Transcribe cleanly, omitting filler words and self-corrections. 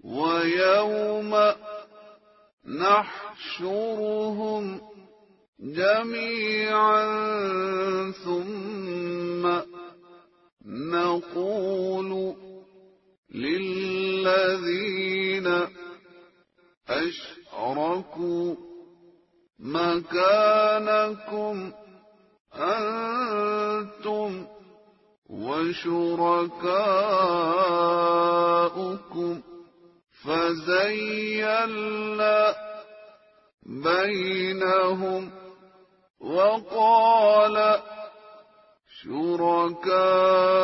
ويوم نحشرهم جميعا ثم نقول للذين أشركوا مكانكم أنتم وشركاؤكم فزيّلنا بينهم وقال شركاؤكم